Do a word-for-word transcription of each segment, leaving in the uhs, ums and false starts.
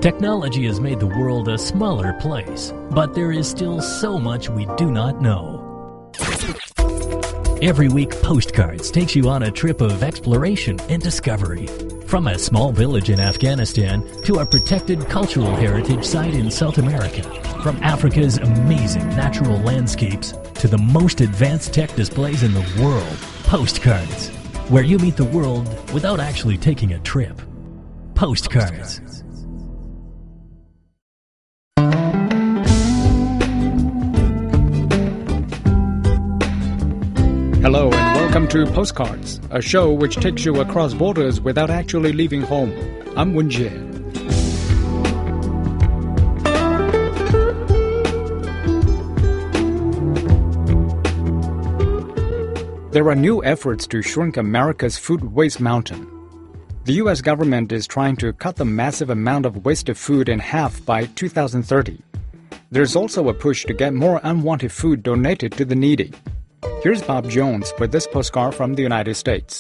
Technology has made the world a smaller place, but there is still so much we do not know. Every week, Postcards takes you on a trip of exploration and discovery. From a small village in Afghanistan to a protected cultural heritage site in South America. From Africa's amazing natural landscapes to the most advanced tech displays in the world. Postcards, where you meet the world without actually taking a trip. Postcards. Hello and welcome to Postcards, a show which takes you across borders without actually leaving home. I'm Wen Jie. There are new efforts to shrink America's food waste mountain. The U S government is trying to cut the massive amount of wasted food in half by two thousand thirty. There's also a push to get more unwanted food donated to the needy. Here's Bob Jones with this postcard from the United States.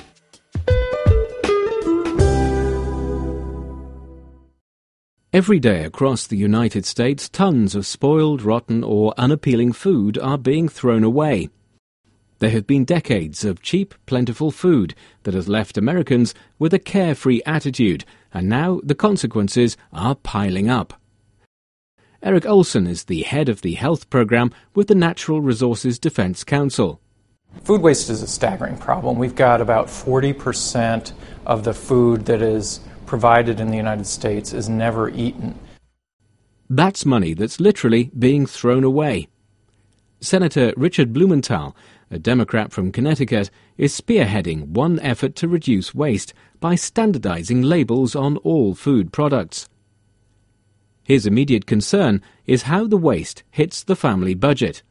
Every day across the United States, tons of spoiled, rotten or unappealing food are being thrown away. There have been decades of cheap, plentiful food that has left Americans with a carefree attitude, and now the consequences are piling up. Eric Olson is the head of the health program with the Natural Resources Defense Council. Food waste is a staggering problem. We've got about forty percent of the food that is provided in the United States is never eaten. That's money that's literally being thrown away. Senator Richard Blumenthal, a Democrat from Connecticut, is spearheading one effort to reduce waste by standardizing labels on all food products. His immediate concern is how the waste hits the family budget.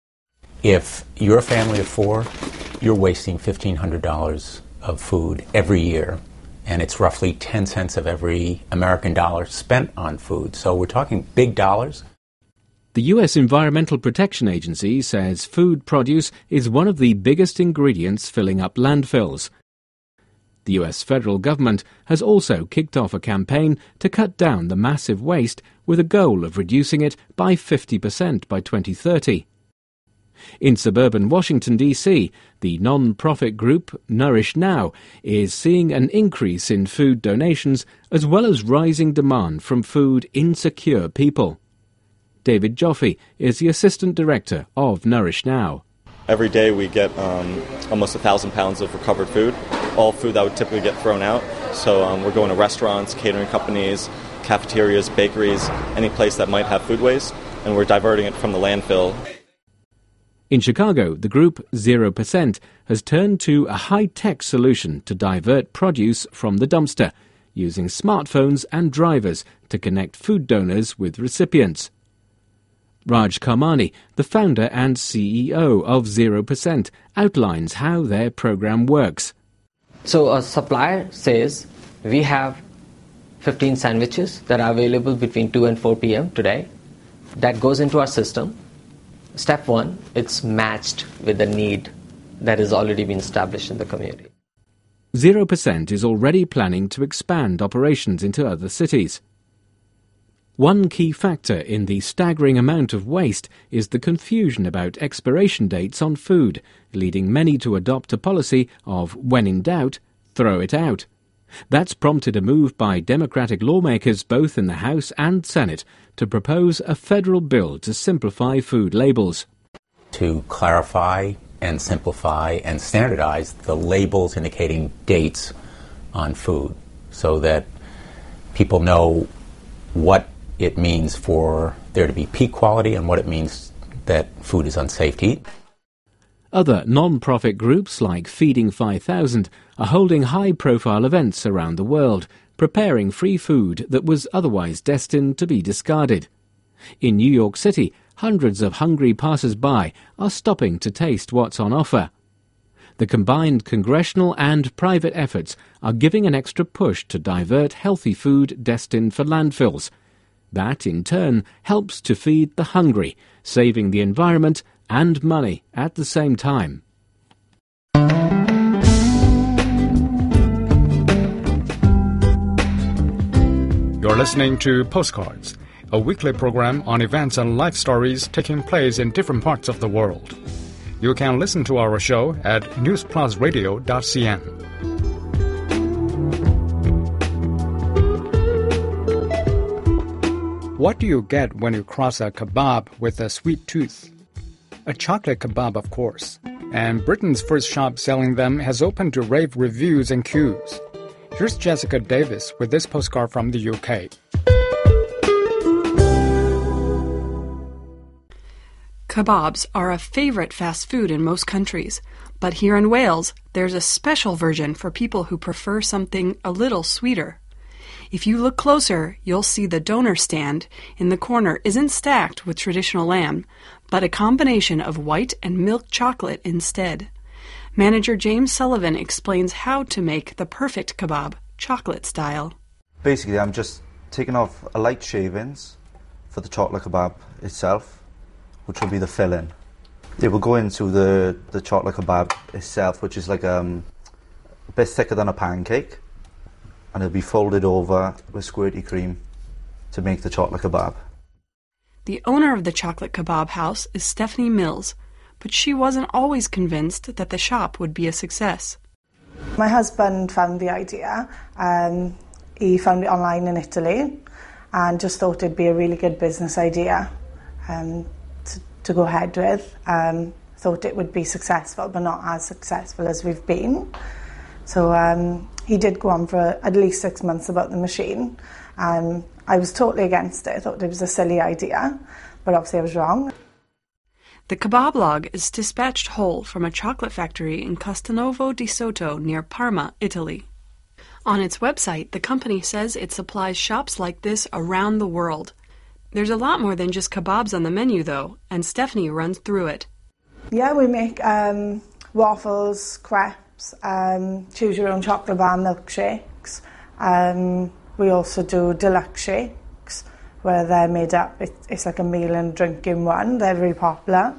If you're a family of four, you're wasting fifteen hundred dollars of food every year, and it's roughly ten cents of every American dollar spent on food. So we're talking big dollars. The U S Environmental Protection Agency says food produce is one of the biggest ingredients filling up landfills. The U S federal government has also kicked off a campaign to cut down the massive waste with a goal of reducing it by fifty percent by twenty thirty. In suburban Washington, D C, the non-profit group Nourish Now is seeing an increase in food donations as well as rising demand from food-insecure people. David Joffe is the assistant director of Nourish Now. Every day we get um, almost a thousand pounds of recovered food, all food that would typically get thrown out. So um, we're going to restaurants, catering companies, cafeterias, bakeries, any place that might have food waste, and we're diverting it from the landfill. In Chicago, the group zero percent has turned to a high-tech solution to divert produce from the dumpster, using smartphones and drivers to connect food donors with recipients. Raj Karmani, the founder and C E O of zero percent, outlines how their program works. So a supplier says, we have fifteen sandwiches that are available between two and four p.m. today. That goes into our system. Step one, it's matched with the need that has already been established in the community. zero percent is already planning to expand operations into other cities. One key factor in the staggering amount of waste is the confusion about expiration dates on food, leading many to adopt a policy of, when in doubt, throw it out. That's prompted a move by Democratic lawmakers both in the House and Senate to propose a federal bill to simplify food labels. To clarify and simplify and standardize the labels indicating dates on food so that people know what it means for there to be peak quality and what it means that food is unsafe to eat. Other non-profit groups like Feeding five thousand are holding high-profile events around the world, preparing free food that was otherwise destined to be discarded. In New York City, hundreds of hungry passers-by are stopping to taste what's on offer. The combined congressional and private efforts are giving an extra push to divert healthy food destined for landfills. That, in turn, helps to feed the hungry, saving the environment and money at the same time. You're listening to Postcards, a weekly program on events and life stories taking place in different parts of the world. You can listen to our show at news plus radio dot c n. What do you get when you cross a kebab with a sweet tooth? A chocolate kebab, of course. And Britain's first shop selling them has opened to rave reviews and queues. Here's Jessica Davis with this postcard from the U K. Kebabs are a favorite fast food in most countries, but here in Wales, there's a special version for people who prefer something a little sweeter. If you look closer, you'll see the doner stand in the corner isn't stacked with traditional lamb, but a combination of white and milk chocolate instead. Manager James Sullivan explains how to make the perfect kebab, chocolate style. Basically, I'm just taking off a light shavings for the chocolate kebab itself, which will be the filling. It will go into the, the chocolate kebab itself, which is like um, a bit thicker than a pancake, and it'll be folded over with squirty cream to make the chocolate kebab. The owner of the chocolate kebab house is Stephanie Mills, but she wasn't always convinced that the shop would be a success. My husband found the idea. Um, he found it online in Italy and just thought it'd be a really good business idea um, to, to go ahead with. Um, thought it would be successful, but not as successful as we've been. So um, he did go on for at least six months about the machine. Um, I was totally against it. I thought it was a silly idea, but obviously I was wrong. The kebab log is dispatched whole from a chocolate factory in Castelnuovo di Sotto near Parma, Italy. On its website, the company says it supplies shops like this around the world. There's a lot more than just kebabs on the menu, though, and Stephanie runs through it. Yeah, we make um, waffles, crepes, um, choose your own chocolate bar milkshakes. Um, we also do deluxe shakes, where they're made up, it, it's like a meal and drink in one. They're very popular.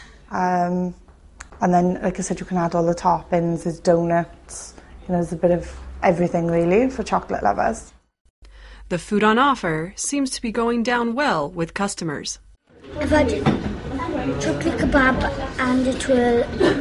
Um, and then, like I said, you can add all the toppings, there's donuts, you know, there's a bit of everything really for chocolate lovers. The food on offer seems to be going down well with customers. I've had chocolate kebab and a twirl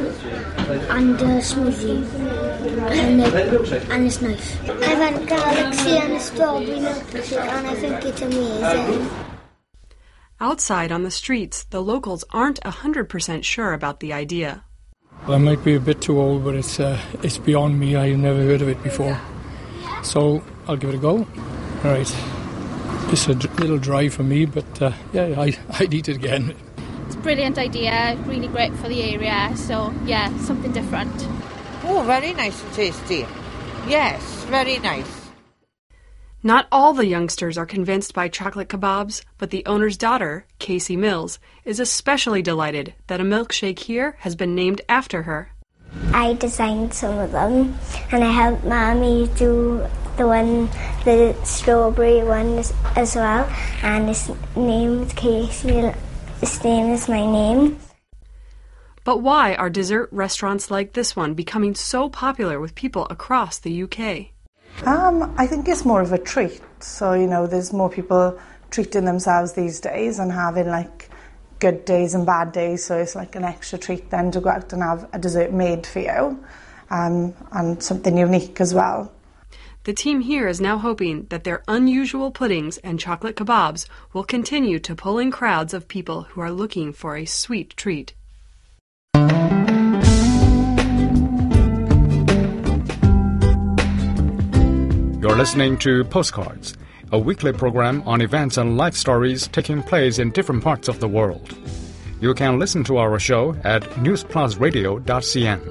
and a smoothie, and, it, and it's nice. I've had galaxy and a strawberry milkshake, and I think it's amazing. Outside on the streets, the locals aren't one hundred percent sure about the idea. Well, I might be a bit too old, but it's uh, it's beyond me. I've never heard of it before. So I'll give it a go. All right. It's a d- little dry for me, but uh, yeah, I, I'd eat it again. It's a brilliant idea, really great for the area, so yeah, something different. Oh, very nice and tasty. Yes, very nice. Not all the youngsters are convinced by chocolate kebabs, but the owner's daughter, Casey Mills, is especially delighted that a milkshake here has been named after her. I designed some of them, and I helped Mommy do the one, the strawberry one as well, and his name is Casey. His name is my name. But why are dessert restaurants like this one becoming so popular with people across the U K? Um, I think it's more of a treat. So, you know, there's more people treating themselves these days and having like good days and bad days. So it's like an extra treat then to go out and have a dessert made for you, um, and something unique as well. The team here is now hoping that their unusual puddings and chocolate kebabs will continue to pull in crowds of people who are looking for a sweet treat. You're listening to Postcards, a weekly program on events and life stories taking place in different parts of the world. You can listen to our show at news plus radio dot c n.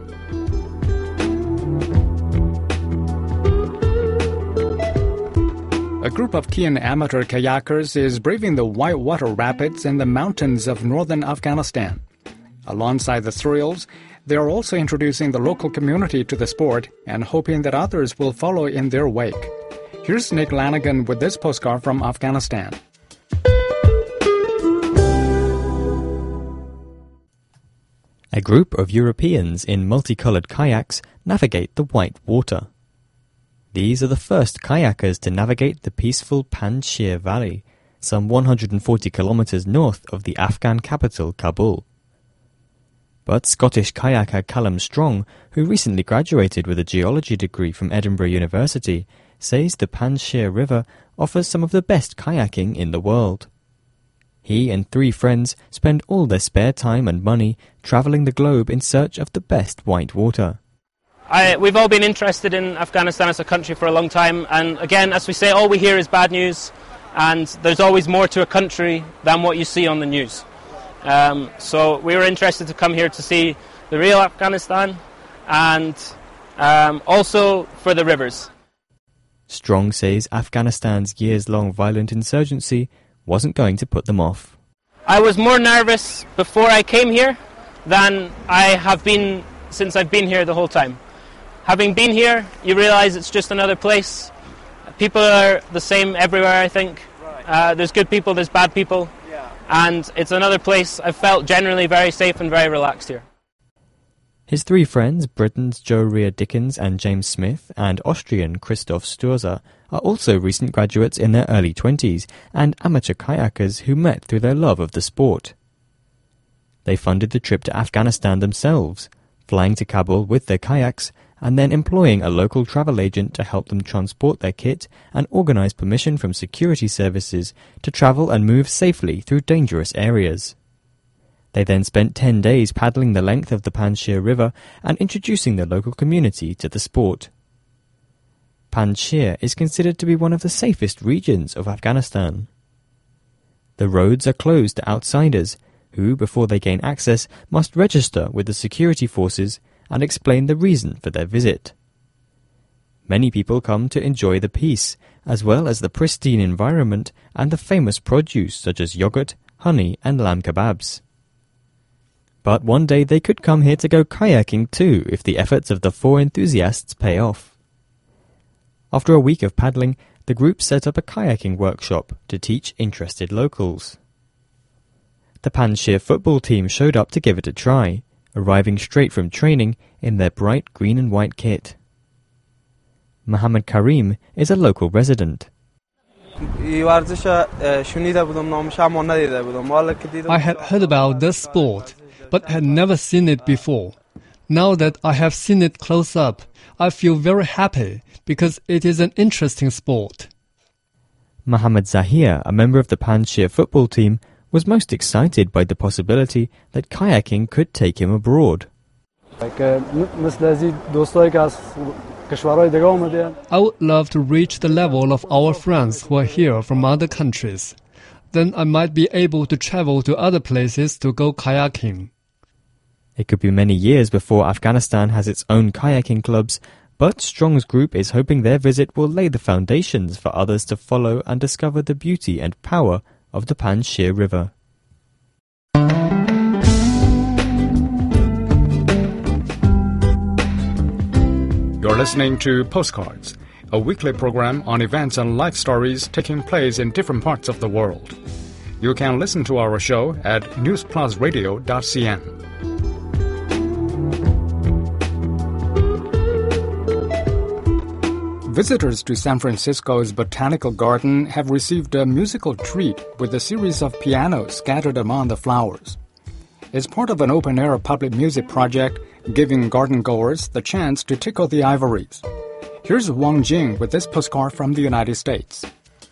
A group of keen amateur kayakers is braving the whitewater rapids in the mountains of northern Afghanistan. Alongside the thrills, they are also introducing the local community to the sport and hoping that others will follow in their wake. Here's Nick Lanigan with this postcard from Afghanistan. A group of Europeans in multicolored kayaks navigate the white water. These are the first kayakers to navigate the peaceful Panjshir Valley, some one hundred forty kilometers north of the Afghan capital, Kabul. But Scottish kayaker Callum Strong, who recently graduated with a geology degree from Edinburgh University, says the Panjshir River offers some of the best kayaking in the world. He and three friends spend all their spare time and money travelling the globe in search of the best white water. I, we've all been interested in Afghanistan as a country for a long time, and again, as we say, all we hear is bad news, and there's always more to a country than what you see on the news. Um, so we were interested to come here to see the real Afghanistan, and um, also for the rivers. Strong says Afghanistan's years-long violent insurgency wasn't going to put them off. I was more nervous before I came here than I have been since I've been here the whole time. Having been here, you realise it's just another place. People are the same everywhere, I think. Uh, there's good people, there's bad people. And it's another place. I've felt generally very safe and very relaxed here. His three friends, Britain's Joe Rea Dickens and James Smith, and Austrian Christoph Sturzer, are also recent graduates in their early twenties and amateur kayakers who met through their love of the sport. They funded the trip to Afghanistan themselves, flying to Kabul with their kayaks and then employing a local travel agent to help them transport their kit and organize permission from security services to travel and move safely through dangerous areas. They then spent ten days paddling the length of the Panjshir River and introducing the local community to the sport. Panjshir is considered to be one of the safest regions of Afghanistan. The roads are closed to outsiders, who, before they gain access, must register with the security forces and explain the reason for their visit. Many people come to enjoy the peace, as well as the pristine environment and the famous produce such as yogurt, honey and lamb kebabs. But one day they could come here to go kayaking too if the efforts of the four enthusiasts pay off. After a week of paddling, the group set up a kayaking workshop to teach interested locals. The Panjshir football team showed up to give it a try, arriving straight from training in their bright green and white kit. Muhammad Karim is a local resident. I had heard about this sport, but had never seen it before. Now that I have seen it close up, I feel very happy because it is an interesting sport. Muhammad Zahir, a member of the Panjshir football team, was most excited by the possibility that kayaking could take him abroad. I would love to reach the level of our friends who are here from other countries. Then I might be able to travel to other places to go kayaking. It could be many years before Afghanistan has its own kayaking clubs, but Strong's group is hoping their visit will lay the foundations for others to follow and discover the beauty and power of the Panjshir River. You're listening to Postcards, a weekly program on events and life stories taking place in different parts of the world. You can listen to our show at news plus radio dot c n. Visitors to San Francisco's Botanical Garden have received a musical treat with a series of pianos scattered among the flowers. It's part of an open-air public music project giving garden-goers the chance to tickle the ivories. Here's Wang Jing with this postcard from the United States.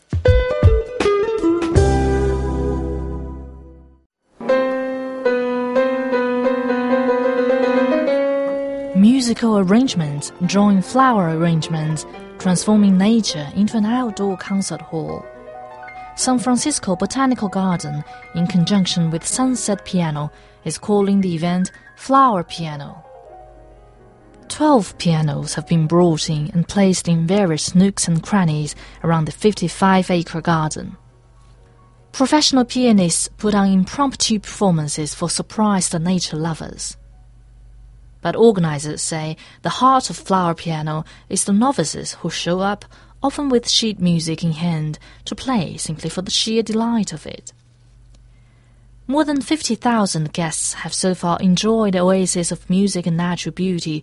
Musical arrangements, drawing flower arrangements, transforming nature into an outdoor concert hall. San Francisco Botanical Garden, in conjunction with Sunset Piano, is calling the event Flower Piano. Twelve pianos have been brought in and placed in various nooks and crannies around the fifty-five acre garden. Professional pianists put on impromptu performances for surprised nature lovers. But organizers say the heart of Flower Piano is the novices who show up, often with sheet music in hand, to play simply for the sheer delight of it. More than fifty thousand guests have so far enjoyed the oasis of music and natural beauty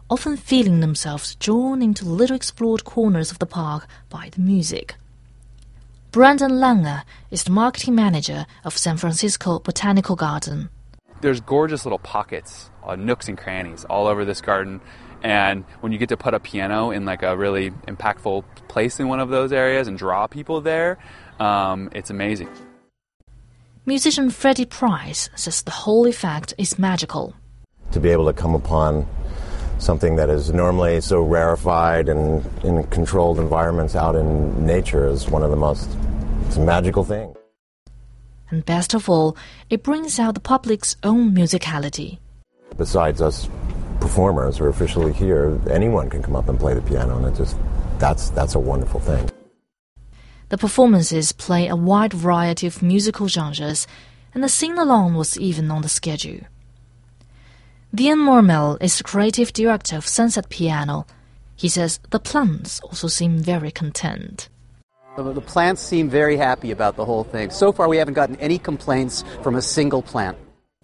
often feeling themselves drawn into little explored corners of the park by the music. Brandon Langer is the marketing manager of San Francisco Botanical Garden. There's gorgeous little pockets, uh, nooks and crannies all over this garden, and when you get to put a piano in like a really impactful place in one of those areas and draw people there, um, it's amazing. Musician Freddie Price says the whole effect is magical. To be able to come upon something that is normally so rarefied and in controlled environments out in nature is one of the most, it's a magical thing. And best of all, it brings out the public's own musicality. Besides us performers who are officially here, anyone can come up and play the piano, and it just, that's, that's a wonderful thing. The performances play a wide variety of musical genres, and the sing-along was even on the schedule. Dian Mormel is the creative director of Sunset Piano. He says the plants also seem very content. The plants seem very happy about the whole thing. So far, we haven't gotten any complaints from a single plant.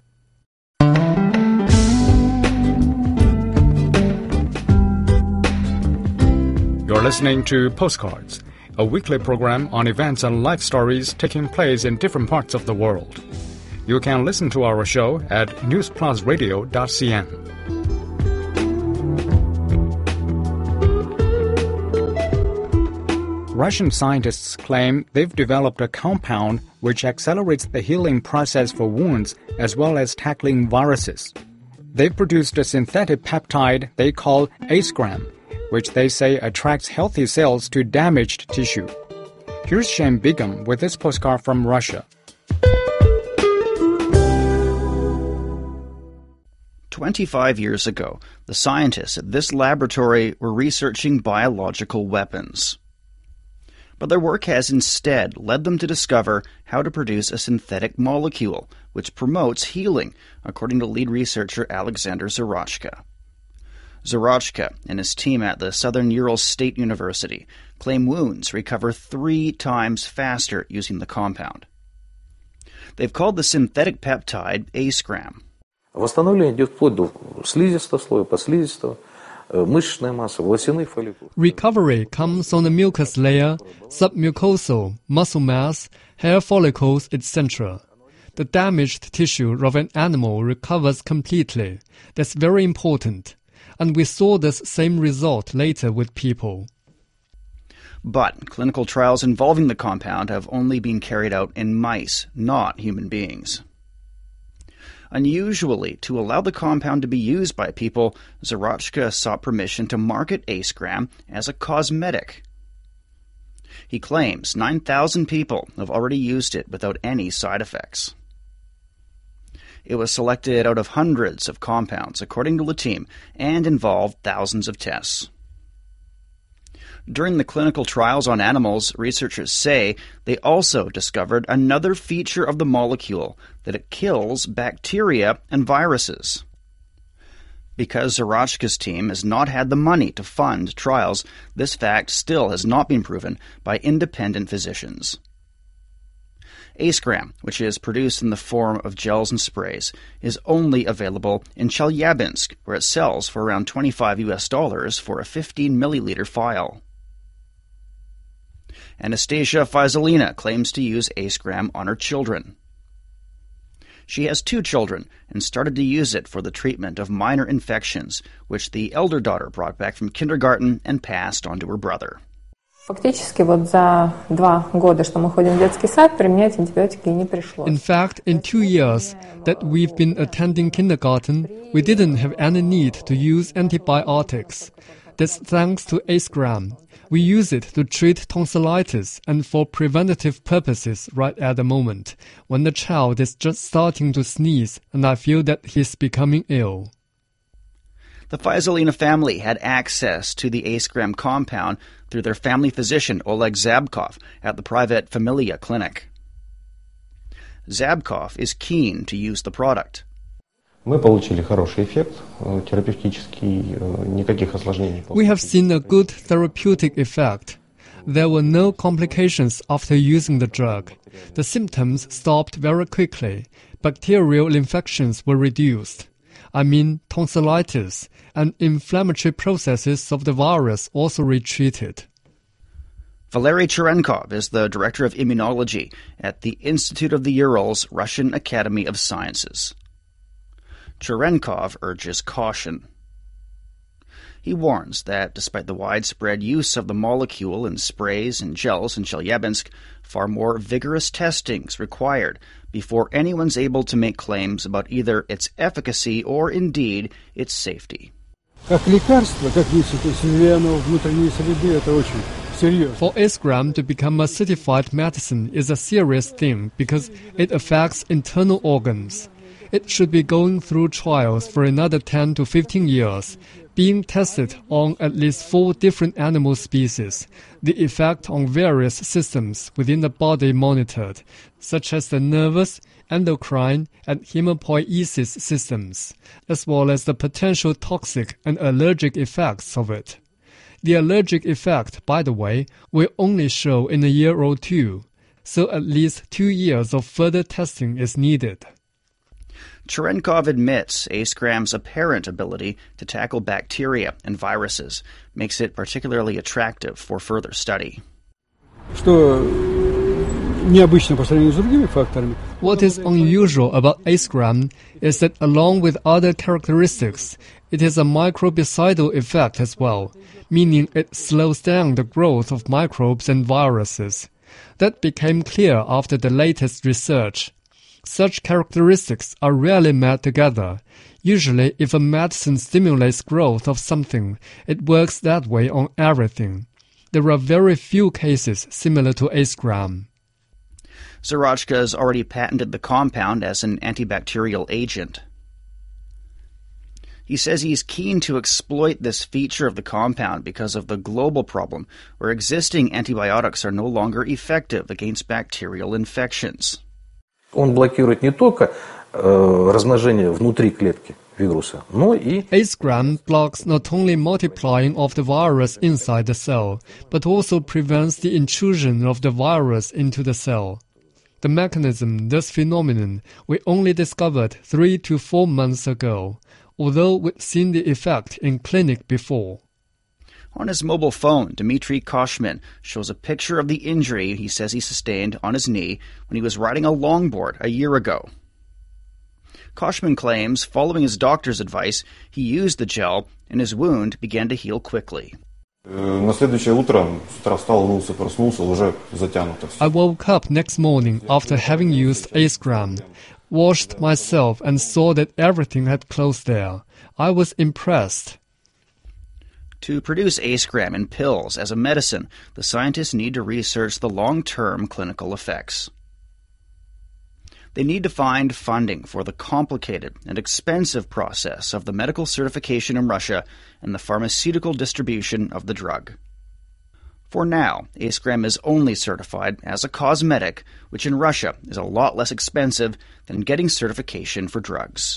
You're listening to Postcards, a weekly program on events and life stories taking place in different parts of the world. You can listen to our show at news plus radio dot c n. Russian scientists claim they've developed a compound which accelerates the healing process for wounds as well as tackling viruses. They've produced a synthetic peptide they call Aesgram, which they say attracts healthy cells to damaged tissue. Here's Shane Bigham with this postcard from Russia. Twenty-five years ago, the scientists at this laboratory were researching biological weapons. But their work has instead led them to discover how to produce a synthetic molecule which promotes healing, according to lead researcher Alexander Zarochka. Zarochka and his team at the Southern Ural State University claim wounds recover three times faster using the compound. They've called the synthetic peptide Aesgram. Восстановление идет вплоть до слизистого слоя, подслизистого, мышечная масса, волосяных фолликул. Recovery comes on the mucous layer, submucosal, muscle mass, hair follicles, et cetera. The damaged tissue of an animal recovers completely. That's very important. And we saw this same result later with people. But clinical trials involving the compound have only been carried out in mice, not human beings. Unusually, to allow the compound to be used by people, Zarochka sought permission to market Aesgram as a cosmetic. He claims nine thousand people have already used it without any side effects. It was selected out of hundreds of compounds, according to the team, and involved thousands of tests. During the clinical trials on animals, researchers say they also discovered another feature of the molecule, that it kills bacteria and viruses. Because Zarochka's team has not had the money to fund trials, this fact still has not been proven by independent physicians. Aesgram, which is produced in the form of gels and sprays, is only available in Chelyabinsk, where it sells for around twenty-five U S dollars for a fifteen milliliter vial. Anastasia Faisalina claims to use Aesgram on her children. She has two children and started to use it for the treatment of minor infections, which the elder daughter brought back from kindergarten and passed on to her brother. Фактически вот за два года, что мы ходим в детский сад, применять антибиотики не пришлось. In fact, in two years that we've been attending kindergarten, we didn't have any need to use antibiotics. That's thanks to Aesgram. We use it to treat tonsillitis and for preventative purposes right at the moment, when the child is just starting to sneeze and I feel that he's becoming ill. The Faisalina family had access to the Aesgram compound through their family physician Oleg Zabkov at the private Familia clinic. Zabkov is keen to use the product. Мы получили хороший эффект, терапевтический, никаких осложнений. We have seen a good therapeutic effect. There were no complications after using the drug. The symptoms stopped very quickly. Bacterial infections were reduced. I mean tonsillitis, and inflammatory processes of the virus also retreated. Valery Cherenkov is the director of immunology at the Institute of the Urals Russian Academy of Sciences. Cherenkov urges caution. He warns that despite the widespread use of the molecule in sprays and gels in Chelyabinsk, far more vigorous testing is required before anyone's able to make claims about either its efficacy or, indeed, its safety. For Aesgram to become a certified medicine is a serious thing because it affects internal organs. It should be going through trials for another ten to fifteen years, being tested on at least four different animal species, the effect on various systems within the body monitored, such as the nervous, endocrine, and hematopoiesis systems, as well as the potential toxic and allergic effects of it. The allergic effect, by the way, will only show in a year or two, so at least two years of further testing is needed. Cherenkov admits Aesgram's apparent ability to tackle bacteria and viruses makes it particularly attractive for further study. What is unusual about Aesgram is that along with other characteristics, it has a microbicidal effect as well, meaning it slows down the growth of microbes and viruses. That became clear after the latest research. Such characteristics are rarely met together. Usually, if a medicine stimulates growth of something, it works that way on everything. There are very few cases similar to Aesgram. Zarochka has already patented the compound as an antibacterial agent. He says he's keen to exploit this feature of the compound because of the global problem where existing antibiotics are no longer effective against bacterial infections. Он блокирует не только размножение внутри клетки вируса, но и... Aesgram blocks not only multiplying of the virus inside the cell, but also prevents the intrusion of the virus into the cell. The mechanism, this phenomenon, we only discovered three to four months ago, although we'd seen the effect in clinic before. On his mobile phone, Dmitry Koshmin shows a picture of the injury he says he sustained on his knee when he was riding a longboard a year ago. Koshmin claims, following his doctor's advice, he used the gel and his wound began to heal quickly. I woke up next morning after having used Aesgram, washed myself and saw that everything had closed there. I was impressed. To produce Aesgram in pills as a medicine, the scientists need to research the long-term clinical effects. They need to find funding for the complicated and expensive process of the medical certification in Russia and the pharmaceutical distribution of the drug. For now, Aesgram is only certified as a cosmetic, which in Russia is a lot less expensive than getting certification for drugs.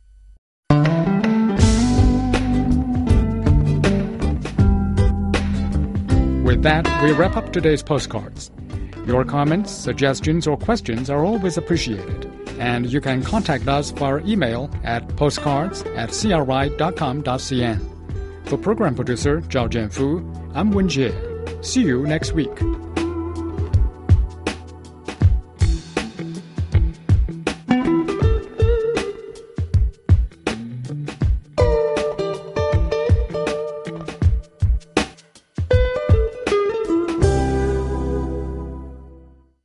With that, we wrap up today's postcards. Your comments, suggestions, or questions are always appreciated, and you can contact us via email at postcards at c r i dot com dot c n. For program producer Zhao Jianfu, I'm Wen Jie. See you next week.